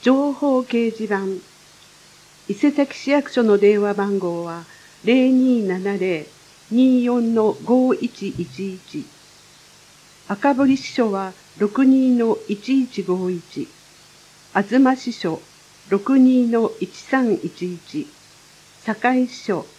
情報掲示板。伊勢崎市役所の電話番号は0270-24-5111。赤堀支所は62-1151。東支所62-1311。堺支所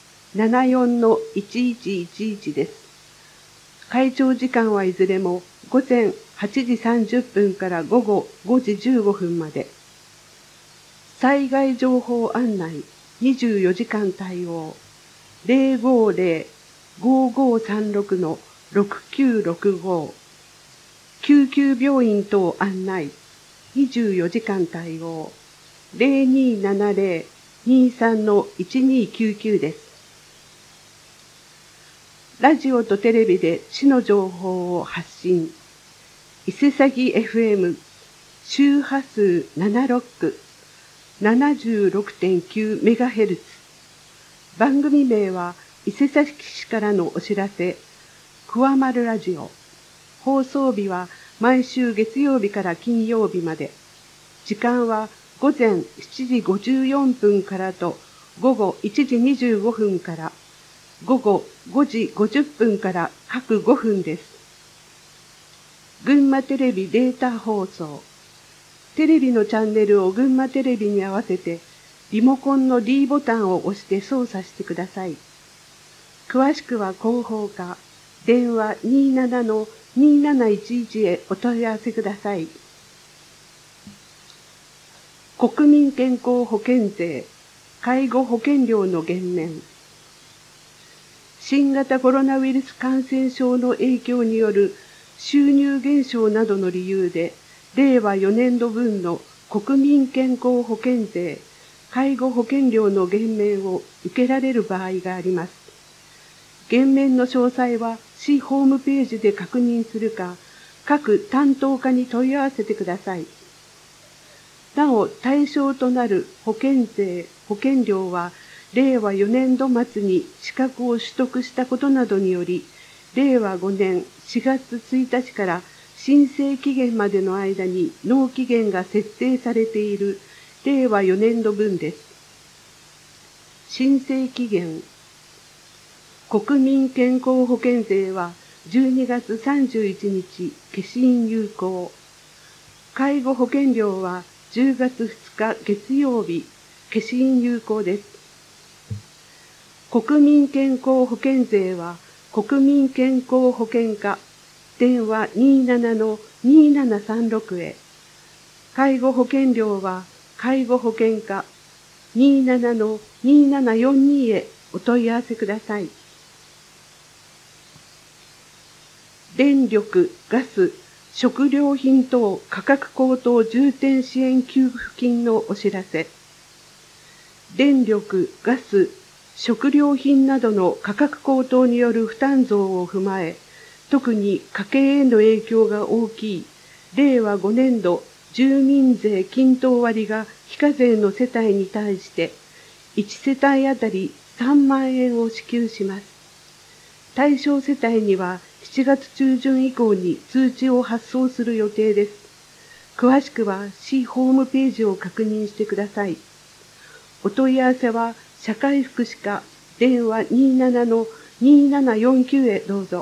74-1111です。会場時間はいずれも午前8時30分から午後5時15分まで。災害情報案内24時間対応050-5536-6965。救急病院等案内24時間対応0270-23-1299です。ラジオとテレビで市の情報を発信。伊勢崎 FM 周波数76.9メガヘルツ。番組名は伊勢崎市からのお知らせ、くわまるラジオ。放送日は毎週月曜日から金曜日まで。時間は午前7時54分からと午後1時25分から、午後5時50分から各5分です。群馬テレビデータ放送。テレビのチャンネルを群馬テレビに合わせて、リモコンの D ボタンを押して操作してください。詳しくは広報課、電話27-2711へお問い合わせください。国民健康保険税、介護保険料の減免。新型コロナウイルス感染症の影響による収入減少などの理由で、令和4年度分の国民健康保険税、介護保険料の減免を受けられる場合があります。減免の詳細は市ホームページで確認するか、各担当課に問い合わせてください。なお、対象となる保険税、保険料は、令和4年度末に資格を取得したことなどにより、令和5年4月1日から申請期限までの間に納期限が設定されている令和4年度分です。申請期限。国民健康保険税は12月31日消印有効。介護保険料は10月2日月曜日消印有効です。国民健康保険税は国民健康保険課電話27-2736へ。介護保険料は介護保険課27-2742へお問い合わせください。電力、ガス、食料品等価格高騰重点支援給付金のお知らせ。電力、ガス、食料品などの価格高騰による負担増を踏まえ、特に家計への影響が大きい令和5年度住民税均等割が非課税の世帯に対して1世帯あたり3万円を支給します。対象世帯には7月中旬以降に通知を発送する予定です。詳しくは市ホームページを確認してください。お問い合わせは社会福祉課電話27-2749へどうぞ。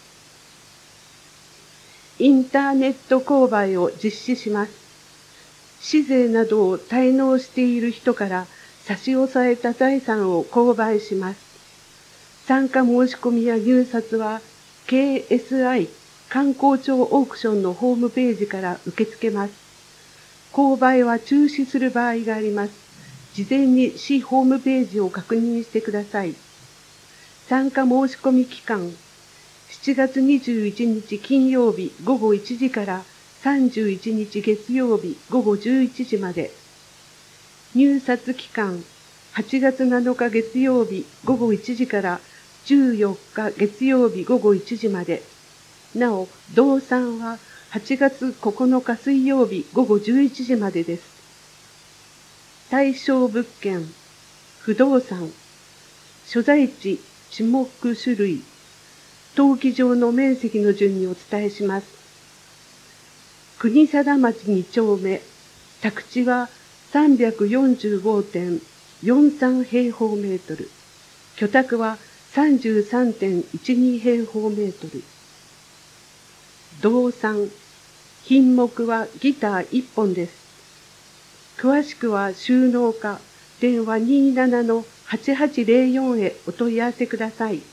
インターネット購買を実施します。市税などを滞納している人から差し押さえた財産を購買します。参加申し込みや入札は KSI 観光庁オークションのホームページから受け付けます。購買は中止する場合があります。事前に市ホームページを確認してください。参加申し込み期間、7月21日金曜日午後1時から31日月曜日午後11時まで。入札期間、8月7日月曜日午後1時から14日月曜日午後1時まで。なお、動産は8月9日水曜日午後11時までです。対象物件、不動産、所在地、地目種類、登記上の面積の順にお伝えします。国定町2丁目、宅地は 345.43 平方メートル。居宅は 33.12 平方メートル。動産。品目はギター1本です。詳しくは収納課電話 27-8804 へお問い合わせください。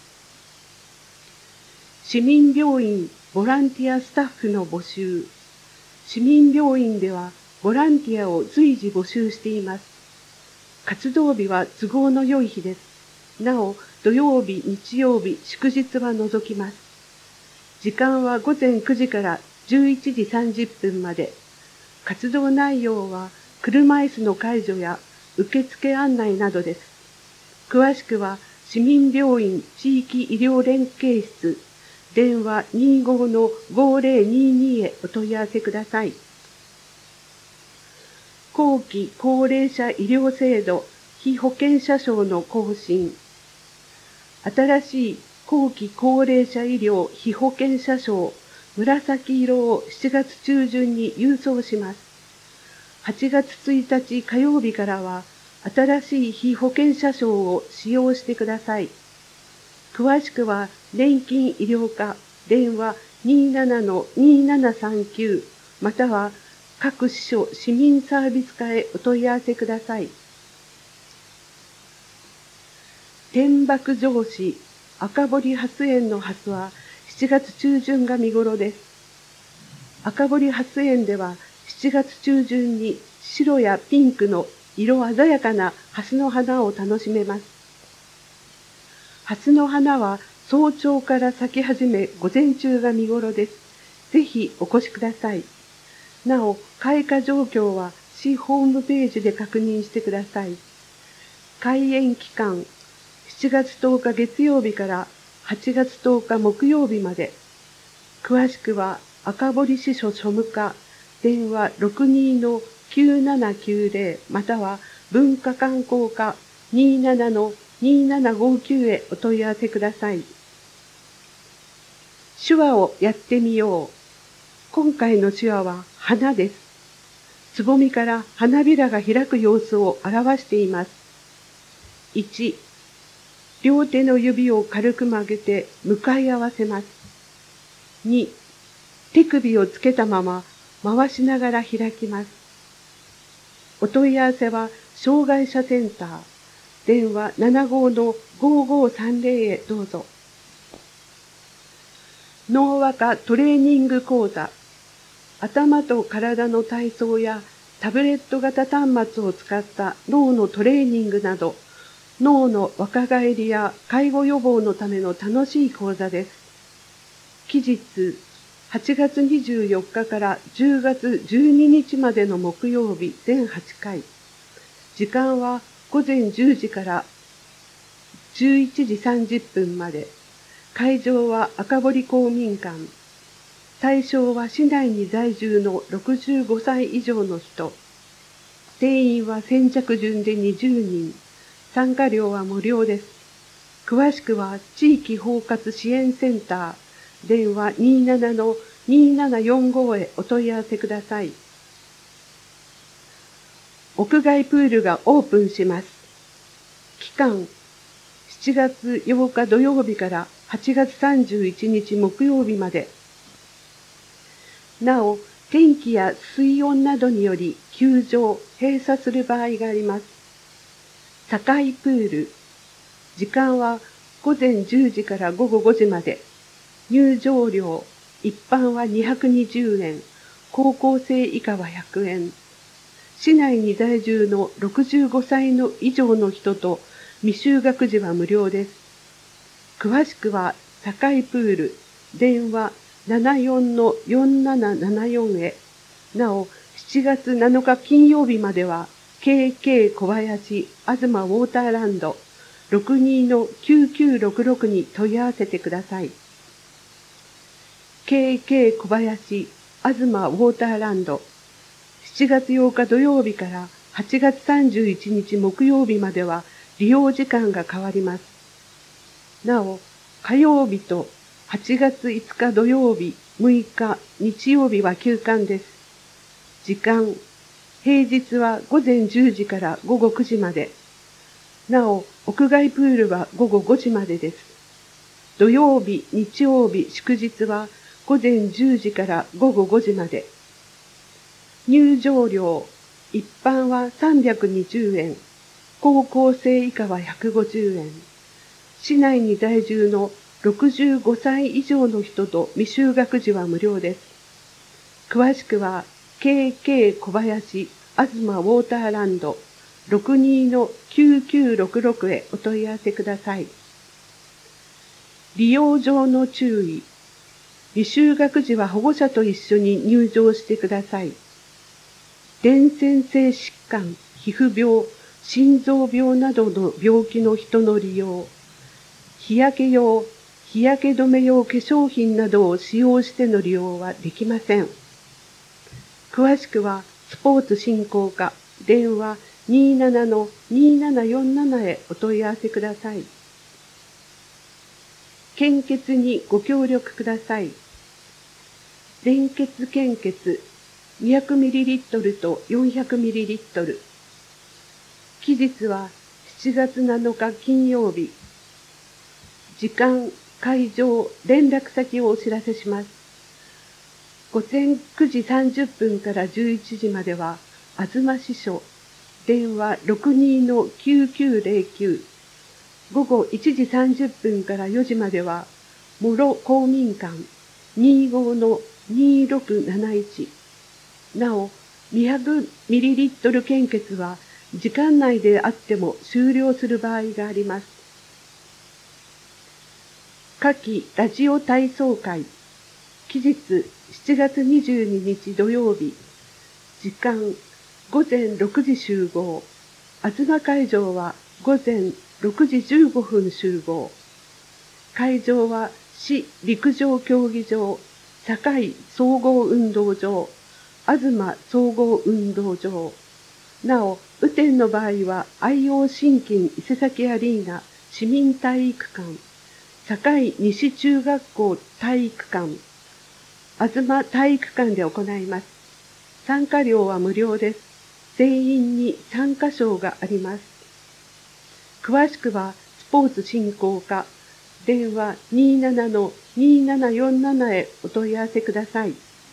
市民病院ボランティアスタッフの募集。市民病院ではボランティアを随時募集しています。活動日は都合の良い日です。なお、土曜日、日曜日、祝日は除きます。時間は午前9時から11時30分まで。活動内容は車椅子の介助や受付案内などです。詳しくは市民病院地域医療連携室電話 25-5022 へお問い合わせください。後期高齢者医療制度被保険者証の更新。新しい後期高齢者医療被保険者証紫色を7月中旬に郵送します。8月1日火曜日からは新しい被保険者証を使用してください。詳しくは年金医療課電話 27-2739 または各支所市民サービス課へお問い合わせください。天幕上市赤堀ハス園のハスは7月中旬が見頃です。赤堀ハス園では7月中旬に白やピンクの色鮮やかなハスの花を楽しめます。ハスの花は早朝から咲き始め午前中が見頃です。ぜひお越しください。なお、開花状況は市ホームページで確認してください。開園期間、7月10日月曜日から8月10日木曜日まで。詳しくは赤堀支所庶務課電話 62-9790 または文化観光課 27-2759 へお問い合わせください。手話をやってみよう。今回の手話は花です。つぼみから花びらが開く様子を表しています。1、両手の指を軽く曲げて向かい合わせます。2、手首をつけたまま回しながら開きます。お問い合わせは障害者センター、電話 75-5530 へどうぞ。脳和科トレーニング講座。頭と体の体操やタブレット型端末を使った脳のトレーニングなど、脳の若返りや介護予防のための楽しい講座です。期日、8月24日から10月12日までの木曜日全8回。時間は午前10時から11時30分まで。会場は赤堀公民館。対象は市内に在住の65歳以上の人。定員は先着順で20人。参加料は無料です。詳しくは地域包括支援センター、電話 27-2745 へお問い合わせください。屋外プールがオープンします。期間、7月8日土曜日から8月31日木曜日まで。なお、天気や水温などにより休場、閉鎖する場合があります。境プール。時間は午前10時から午後5時まで。入場料、一般は220円、高校生以下は100円。市内に在住の65歳の以上の人と未就学児は無料です。詳しくは境プール、電話 74-4774 へ。なお、7月7日金曜日までは、KK 小林あずまウォーターランド 62-9966 に問い合わせてください。KK 小林あずまウォーターランド7月8日土曜日から8月31日木曜日までは利用時間が変わります。なお、火曜日と8月5日土曜日、6日、日曜日は休館です。時間、 平日は午前10時から午後9時まで。なお、屋外プールは午後5時までです。土曜日、日曜日、祝日は午前10時から午後5時まで。入場料、一般は320円、高校生以下は150円。市内に在住の65歳以上の人と未就学児は無料です。詳しくは、KK 小林あずまウォーターランド 62-9966 へお問い合わせください。利用上の注意。未就学児は保護者と一緒に入場してください。伝染性疾患、皮膚病、心臓病などの病気の人の利用、日焼け用、日焼け止め用化粧品などを使用しての利用はできません。詳しくは、スポーツ振興課、電話 27-2747 へお問い合わせください。献血にご協力ください。連血献血 200ml と 400ml。期日は7月7日金曜日。時間、会場、連絡先をお知らせします。午前9時30分から11時までは、東支所、電話 62-9909。午後1時30分から4時までは、諸公民館 25-2671。なお、200ml 献血は、時間内であっても終了する場合があります。夏季ラジオ体操会。期日7月22日土曜日。時間午前6時集合。東会場は午前6時15分集合。会場は市陸上競技場、堺総合運動場、東総合運動場。なお、雨天の場合は愛用新金伊勢崎アリーナ市民体育館、堺西中学校体育館、東体育館で行います。参加料は無料です。全員に参加賞があります。詳しくは、スポーツ振興課、電話 27-2747 へお問い合わせください。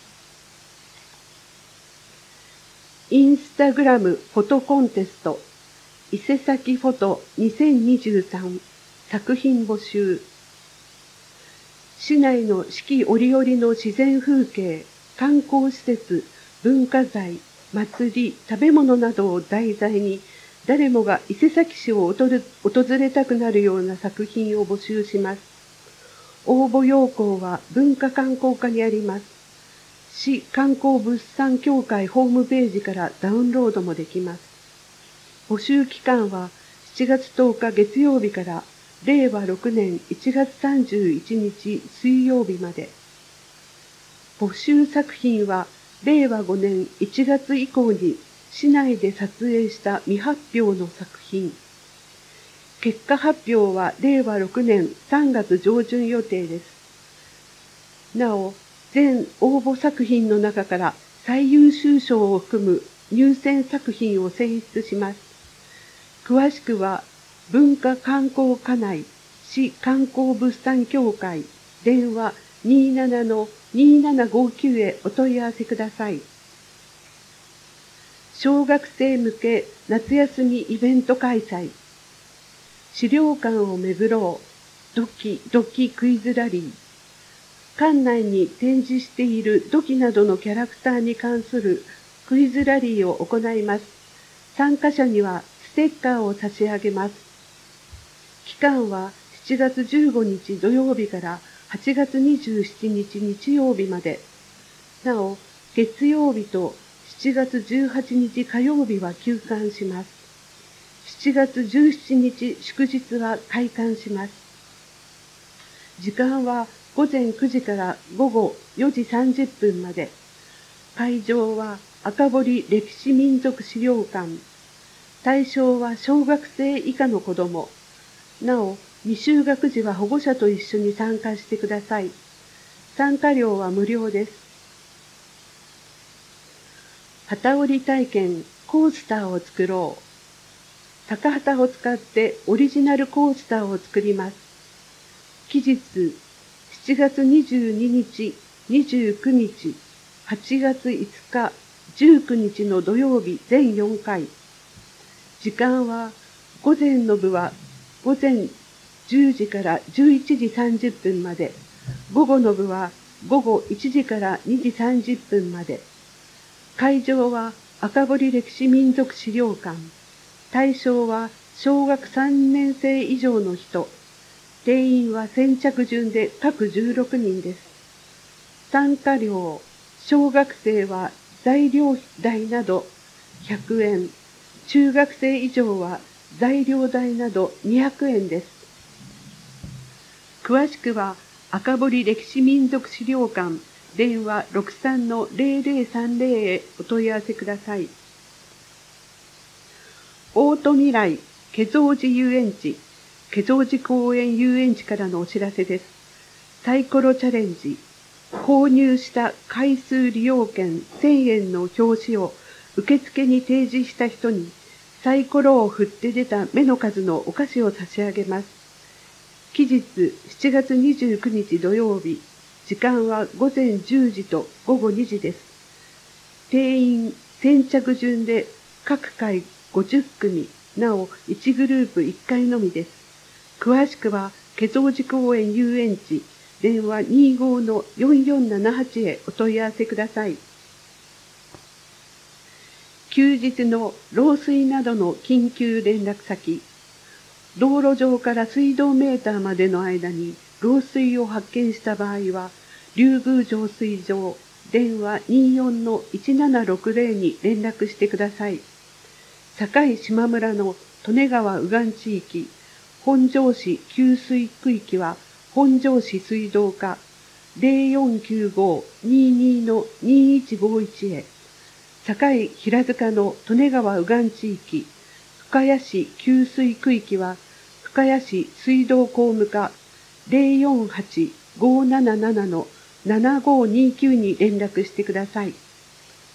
インスタグラムフォトコンテスト、伊勢崎フォト2023作品募集。市内の四季折々の自然風景、観光施設、文化財、祭り、食べ物などを題材に、誰もが伊勢崎市を訪れたくなるような作品を募集します。応募要項は文化観光課にあります。市観光物産協会ホームページからダウンロードもできます。募集期間は7月10日月曜日から令和6年1月31日水曜日まで。募集作品は令和5年1月以降に市内で撮影した未発表の作品。結果発表は令和6年3月上旬予定です。なお、全応募作品の中から最優秀賞を含む入選作品を選出します。詳しくは、文化観光課内市観光物産協会電話 27-2759 へお問い合わせください。小学生向け夏休みイベント開催。資料館を巡ろう。ドキドキクイズラリー。館内に展示している土器などのキャラクターに関するクイズラリーを行います。参加者にはステッカーを差し上げます。期間は7月15日土曜日から8月27日日曜日まで。なお、月曜日と7月18日火曜日は休館します。7月17日祝日は開館します。時間は午前9時から午後4時30分まで。会場は赤堀歴史民族資料館。対象は小学生以下の子ども。なお、未就学児は保護者と一緒に参加してください。参加料は無料です。 機織り体験コースターを作ろう。高旗を使ってオリジナルコースターを作ります。期日、7月22日、29日、8月5日、19日の土曜日全4回。時間は、午前の部は午前10時から11時30分まで、午後の部は午後1時から2時30分まで。会場は赤堀歴史民族資料館。対象は小学3年生以上の人。定員は先着順で各16人です。参加料、小学生は材料代など100円、中学生以上は材料代など200円です。詳しくは赤堀歴史民族資料館電話 63-0030 へお問い合わせください。大戸未来華蔵寺遊園地華蔵寺公園遊園地からのお知らせです。サイコロチャレンジ。購入した回数利用券1000円の表紙を受付に提示した人にサイコロを振って出た目の数のお菓子を差し上げます。期日7月29日土曜日。時間は午前10時と午後2時です。定員先着順で各回50組、なお1グループ1回のみです。詳しくは華蔵寺公園遊園地電話 25-4478 へお問い合わせください。休日の漏水などの緊急連絡先。道路上から水道メーターまでの間に漏水を発見した場合は、竜宮浄水場電話 24-1760 に連絡してください。境島村の利根川右岸地域、本庄市給水区域は本庄市水道課 0495-22-2151 へ、境平塚の利根川右岸地域、深谷市給水区域は深谷市水道工務課 048-577-7529 に連絡してください。